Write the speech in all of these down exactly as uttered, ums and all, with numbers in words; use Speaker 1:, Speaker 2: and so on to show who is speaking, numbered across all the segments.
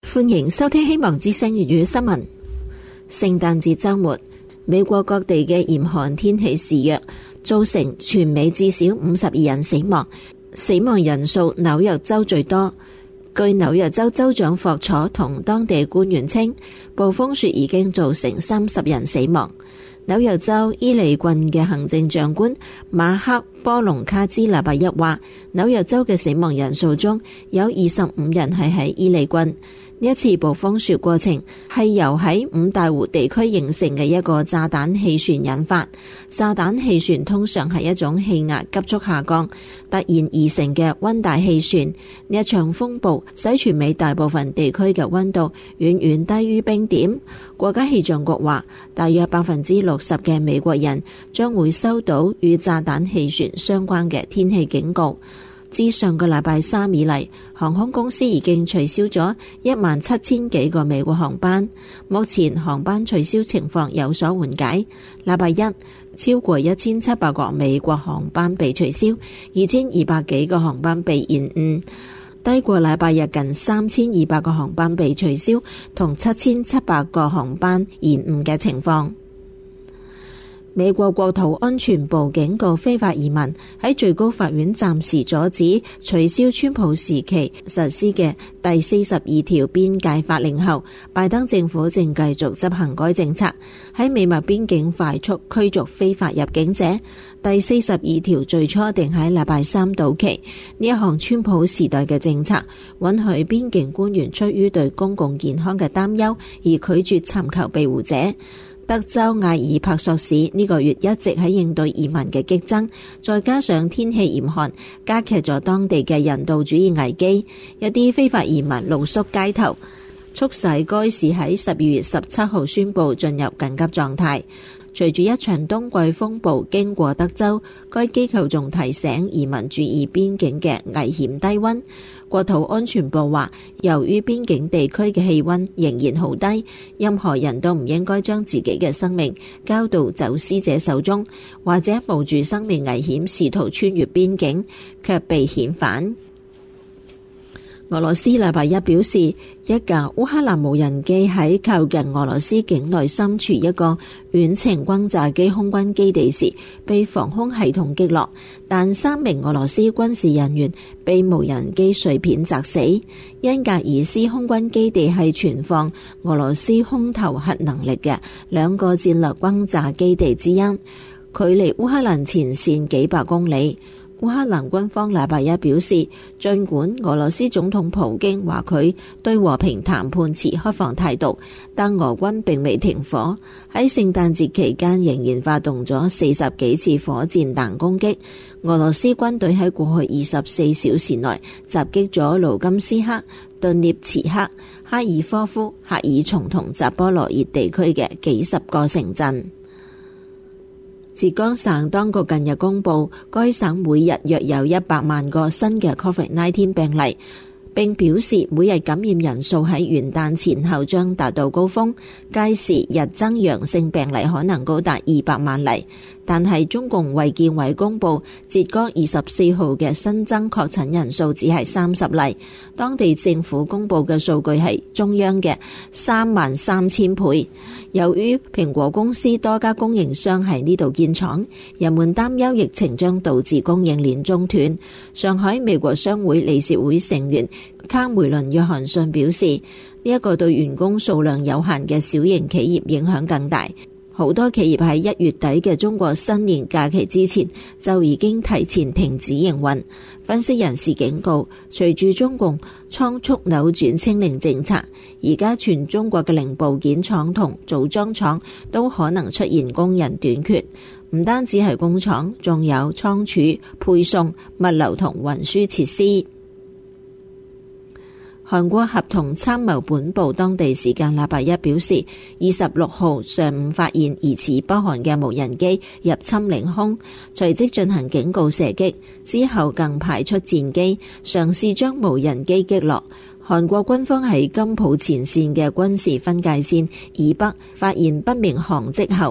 Speaker 1: 歡迎收聽希望之聲粵語新聞。聖誕節週末，美國各地嘅嚴寒天氣肆虐，造成全美至少五十二人死亡，死亡人數紐約州最多。據紐約州州長霍楚同當地官員稱，暴風雪已經造成三十人死亡。紐約州伊利郡嘅行政長官馬克波隆卡茲禮拜一話，紐約州嘅死亡人數中有二十五人係喺伊利郡。呢一次暴風雪過程係由喺五大湖地區形成嘅一個炸彈氣旋引發。炸彈氣旋通常係一種氣壓急速下降突然而成嘅溫帶氣旋。呢一場風暴使全美大部分地區嘅溫度遠遠低於冰點。國家氣象局話，大約百分之六十嘅美國人將會收到與炸彈氣旋相關嘅天氣警告。自上個禮拜三以嚟，航空公司已經取消咗一萬七千幾個美國航班。目前航班取消情況有所緩解。禮拜一，超過一千七百個美國航班被取消，二千二百幾個航班被延誤，低過禮拜日近三千二百個航班被取消同七千七百個航班延誤嘅情況。美國國土安全部警告非法移民，喺最高法院暫時阻止取消川普時期實施嘅第四十二條邊界法令後，拜登政府正繼續執行該政策，喺美墨邊境快速驅逐非法入境者。第四十二條最初定喺禮拜三到期。呢一項川普時代嘅政策允許邊境官員出於對公共健康嘅擔憂而拒絕尋求庇護者。德州艾爾帕索市呢個月一直喺應對移民嘅激增，再加上天氣嚴寒，加劇咗當地嘅人道主義危機。一啲非法移民露宿街頭，促使該市喺十二月十七號宣布進入緊急狀態。隨住一場冬季風暴經過德州，該機構仲提醒移民注意邊境嘅危險低溫。國土安全部話，由於邊境地區嘅氣溫仍然好低，任何人都唔應該將自己嘅生命交到走私者手中，或者冒住生命危險試圖穿越邊境，卻被遣返。俄羅斯禮拜一表示，一架烏克蘭無人機喺靠近俄羅斯境內深處一個遠程轟炸機空軍基地時被防空系統擊落，但三名俄羅斯軍事人員被無人機碎片砸死。恩格爾斯空軍基地係存放俄羅斯空投核能力嘅兩個戰略轟炸基地之一，距離烏克蘭前線幾百公里。烏克蘭軍方禮拜一表示，儘管俄羅斯總統普京話佢對和平談判持開放態度，但俄軍並未停火，喺聖誕節期間仍然發動咗四十幾次火箭彈攻擊。俄羅斯軍隊喺過去二十四小時內襲擊咗盧甘斯克、頓涅茨克、哈爾科夫、赫爾松同扎波羅熱地區嘅幾十個城鎮。浙江省當局近日公布，該省每日約有一百萬個新嘅 covid 十九 病例，並表示每日感染人數喺元旦前後將達到高峰，屆時日增陽性病例可能高達二百萬例。但係中共衛健委公布，浙江二十四號嘅新增確診人數只係三十例，當地政府公布嘅數據係中央嘅三萬三千倍。由於蘋果公司多家供應商喺呢度建廠，人們擔憂疫情將導致供應鏈中斷。上海美國商會理事會成員卡梅倫約翰遜表示，呢一個對員工數量有限嘅小型企業影響更大。好多企業喺一月底嘅中國新年假期之前就已經提前停止營運。分析人士警告，隨住中共倉促扭轉清零政策，而家全中國嘅零部件廠同組裝廠都可能出現工人短缺。唔單止係工廠，仲有倉儲、配送、物流同運輸設施。韓國合同參謀本部當地時間禮拜一表示，二十六號上午發現疑似北韓嘅無人機入侵領空，隨即進行警告射擊，之後更派出戰機嘗試將無人機擊落。韓國軍方喺金浦前線嘅軍事分界線以北發現不明航跡後，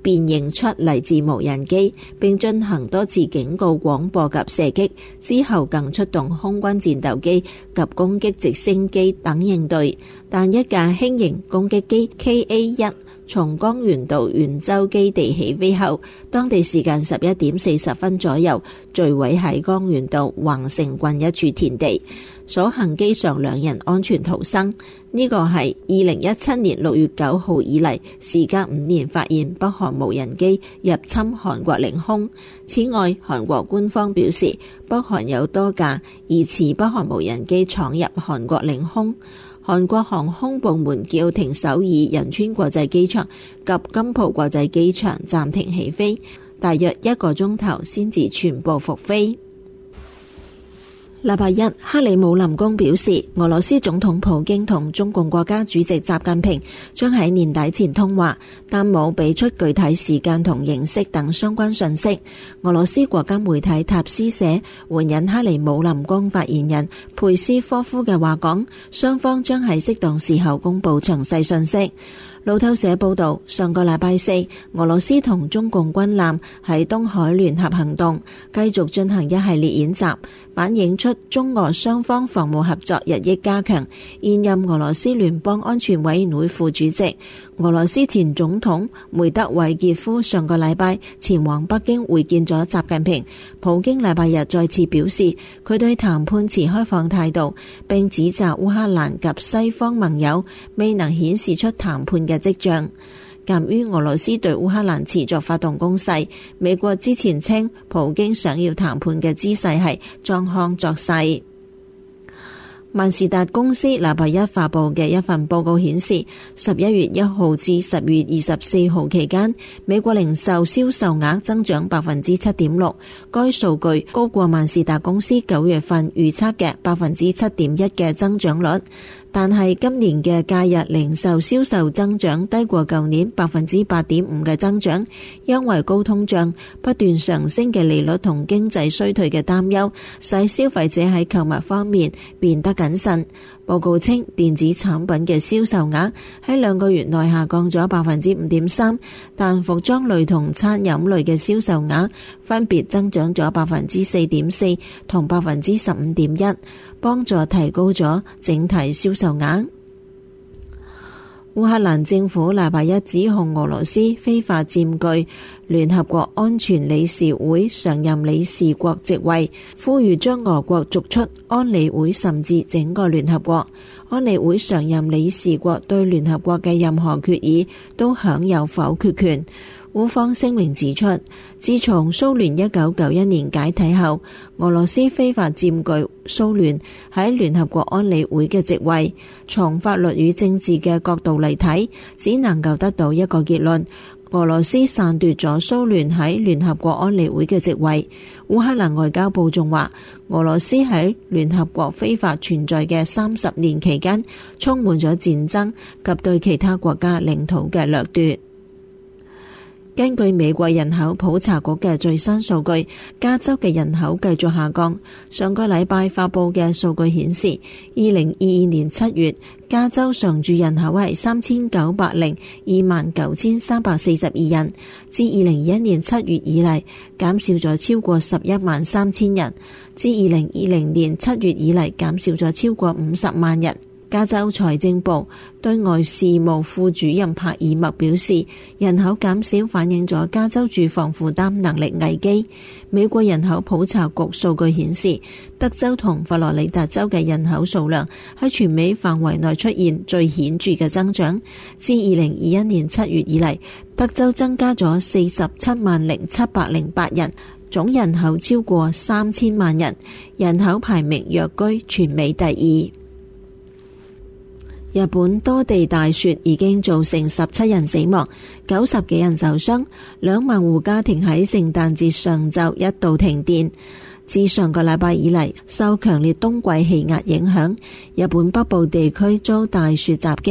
Speaker 1: 辨認出嚟自無人機，並進行多次警告廣播及射擊，之後更出動空軍戰鬥機及攻擊直升機等應對。但一架輕型攻擊機 K A 一從江原道元州基地起飛後，當地時間十一點四十分左右墜毀喺江原道橫城郡一處田地，所幸機上兩人安全逃生。呢個係二零一七年六月九號以嚟，時隔五年發現北韓無人機入侵韓國領空。此外，韓國官方表示，北韓有多架疑似北韓無人機闖入韓國領空。韓國航空部門叫停首爾仁川國際機場及金浦國際機場暫停起飛，大約一個鐘頭先至全部復飛。禮拜一，克里姆林宮表示，俄羅斯總統普京同中共國家主席習近平將喺年底前通話，但冇俾出具體時間同形式等相關信息。俄羅斯國家媒體塔斯社援引克里姆林宮發言人佩斯科夫嘅話講，雙方將喺適當時候公布詳細信息。路透社報道，上個禮拜四，俄羅斯同中共軍艦喺東海聯合行動，繼續進行一系列演習，反映出中俄雙方防務合作日益加強。現任俄羅斯聯邦安全委員會副主席、俄羅斯前總統梅德韋傑夫上個禮拜前往北京會見咗習近平。普京禮拜日再次表示，佢對談判持開放態度，並指責烏克蘭及西方盟友未能顯示出談判嘅跡象。鑒於俄羅斯對烏克蘭持續發動攻勢，美國之前稱普京想要談判嘅姿勢係裝腔作勢。萬事達公司禮拜一發布嘅一份報告顯示，十一月一號至十月二十四號期間，美國零售銷售額增長百分之七點六，該數據高過萬事達公司九月份預測嘅百分之七點一嘅增長率。但係今年嘅假日零售銷售增長低過舊年百分之八點五嘅增長，因為高通脹、不斷上升嘅利率同經濟衰退嘅擔憂，使消費者喺購物方面變得謹慎。報告稱，電子產品嘅銷售額喺兩個月內下降咗百分之五點三，但服裝類同餐飲類嘅銷售額分別增長咗百分之四點四同百分之十五點一，幫助提高咗整體銷售額。烏克蘭政府禮拜一指控俄羅斯非法佔據聯合國安全理事會常任理事國席位，呼籲將俄國逐出安理會甚至整個聯合國。安理會常任理事國對聯合國嘅任何決議都享有否決權。烏方聲明指出，自從蘇聯一九九一年解體後，俄羅斯非法佔據蘇聯喺聯合國安理會嘅席位。從法律與政治嘅角度嚟睇，只能夠得到一個結論：俄羅斯篡奪咗蘇聯喺聯合國安理會嘅席位。烏克蘭外交部仲話，俄羅斯喺聯合國非法存在嘅三十年期間，充滿咗戰爭及對其他國家領土嘅掠奪。根據美國人口普查局嘅最新數據，加州嘅人口繼續下降。上個禮拜發佈嘅數據顯示，二零二二年七月，加州常住人口係三千九百零二萬九千三百四十二人，自二零二一年七月以嚟減少咗超過十一萬三千人，自二零二零年七月以嚟減少咗超過五十萬人。加州財政部對外事務副主任帕爾默表示，人口減少反映咗加州住房負擔能力危機。美國人口普查局數據顯示，德州同佛羅里達州嘅人口數量喺全美範圍內出現最顯著嘅增長。自二零二一年七月以嚟，德州增加咗四十七萬零七百零八人，總人口超過三千萬人，人口排名躍居全美第二。日本多地大雪已經造成十七人死亡，九十幾人受傷，兩萬戶家庭喺聖誕節上晝一度停電。自上個禮拜以嚟，受強烈冬季氣壓影響，日本北部地區遭大雪襲擊，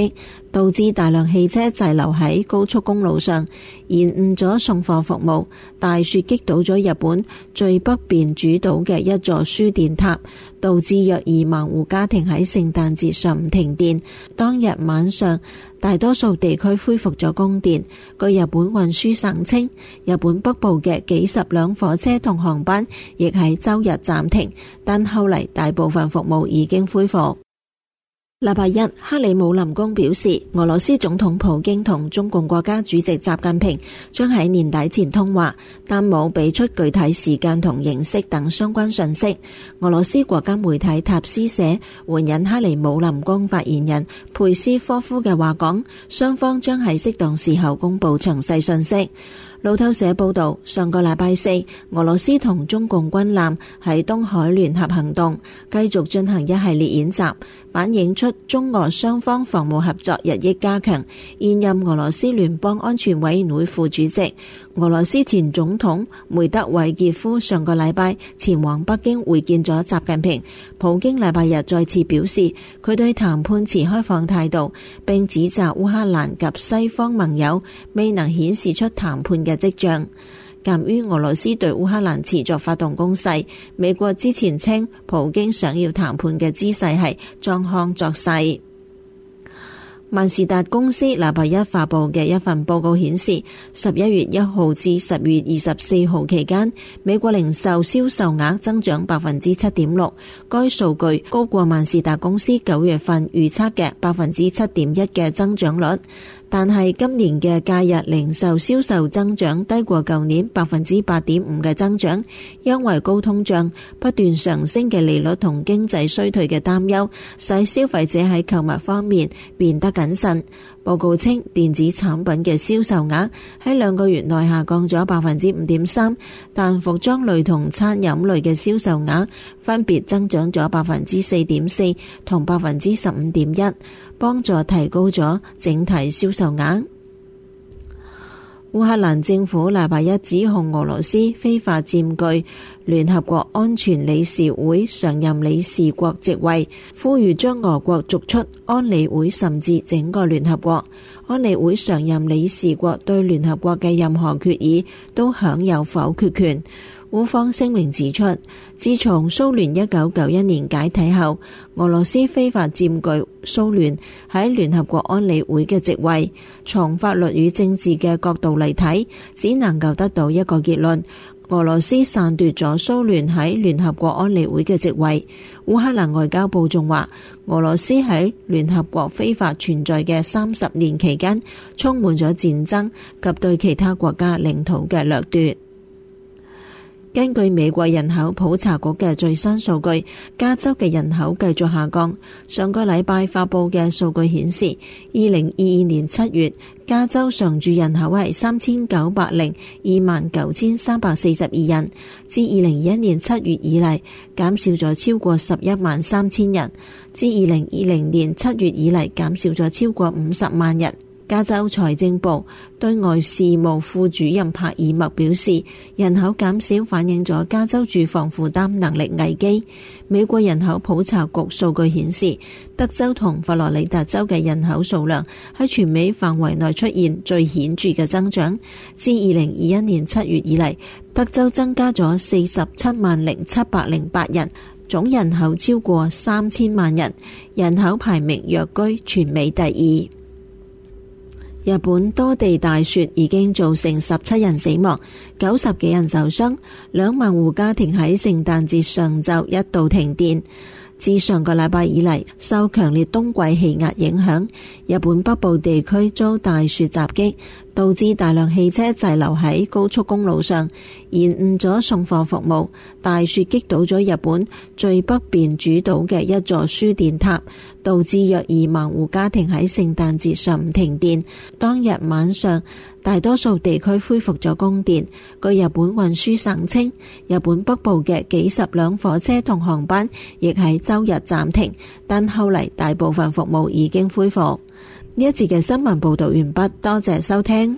Speaker 1: 導致大量汽車滯留喺高速公路上，延誤咗送貨服務。大雪擊倒咗日本最北邊主島嘅一座輸電塔，導致約二萬戶家庭喺聖誕節上午停電。當日晚上，大多數地區恢復咗供電。據日本運輸省稱，日本北部嘅幾十輛火車同航班亦喺周日暫停，但後嚟大部分服務已經恢復。禮拜一，克里姆林宮表示，俄羅斯總統普京同中共國家主席習近平將喺年底前通話，但冇俾出具體時間同形式等相關信息。俄羅斯國家媒體塔斯社援引克里姆林宮發言人佩斯科夫嘅話講，雙方將喺適當時候公布詳細信息。路透社報道，上個禮拜四，俄羅斯同中共軍艦喺東海聯合行動，繼續進行一系列演習，反映出中俄雙方防務合作日益加強。現任俄羅斯聯邦安全委員會副主席、俄羅斯前總統梅德韋傑夫上個禮拜前往北京會見咗習近平。普京禮拜日再次表示，佢對談判持開放態度，並指責烏克蘭及西方盟友未能顯示出談判嘅跡象。鑒於俄羅斯對烏克蘭持續發動攻勢，美國之前稱普京想要談判嘅姿勢係裝腔作勢。萬事達公司禮拜一發布嘅一份報告顯示，十一月一號至十月二十四號期間，美國零售銷售額增長百分之七點六，該數據高過萬事達公司九月份預測嘅百分之七點一嘅增長率。但係今年嘅假日零售銷售增長低過舊年百分之八點五嘅增長，因為高通脹、不斷上升嘅利率同經濟衰退嘅擔憂，使消費者喺購物方面變得謹慎。報告稱，電子產品嘅銷售額喺兩個月內下降咗百分之五點三，但服裝類同餐飲類嘅銷售額分別增長咗百分之四點四同百分之十五點一，幫助提高咗整體銷售額。烏克蘭政府禮拜一指控俄羅斯非法佔據聯合國安全理事會常任理事國席位，呼籲將俄國逐出安理會甚至整個聯合國。安理會常任理事國對聯合國嘅任何決議都享有否決權。烏方聲明指出，自從蘇聯一九九一年解體後，俄羅斯非法佔據蘇聯喺聯合國安理會嘅席位。從法律與政治嘅角度嚟睇，只能夠得到一個結論：俄羅斯篡奪咗蘇聯喺聯合國安理會嘅席位。烏克蘭外交部仲話，俄羅斯喺聯合國非法存在嘅三十年期間，充滿咗戰爭及對其他國家領土嘅掠奪。根據美國人口普查局嘅最新數據，加州嘅人口繼續下降。上個禮拜發佈嘅數據顯示，二零二二年七月，加州常住人口係三千九百零二萬九千三百四十二人，自二零二一年七月以嚟減少咗超過十一萬三千人，自二零二零年七月以嚟減少咗超過五十萬人。加州財政部對外事務副主任帕爾默表示，人口減少反映咗加州住房負擔能力危機。美國人口普查局數據顯示，德州同佛羅里達州嘅人口數量喺全美範圍內出現最顯著嘅增長。自二零二一年七月以嚟，德州增加咗四十七萬零七百零八人，總人口超過三千萬人，人口排名躍居全美第二。日本多地大雪已經造成十七人死亡，九十幾人受傷，兩萬戶家庭喺聖誕節上晝一度停電。自上個禮拜以嚟，受強烈冬季氣壓影響，日本北部地區遭大雪襲擊，導致大量汽車滯留喺高速公路上，延誤咗送貨服務。大雪擊倒咗日本最北邊主島嘅一座輸電塔，導致約二萬戶家庭喺聖誕節上午停電。當日晚上，大多數地區恢復咗供電。據日本運輸省稱，日本北部嘅幾十輛火車同航班亦喺周日暫停，但後嚟大部分服務已經恢復。呢一節嘅新聞報道完畢，多謝收聽。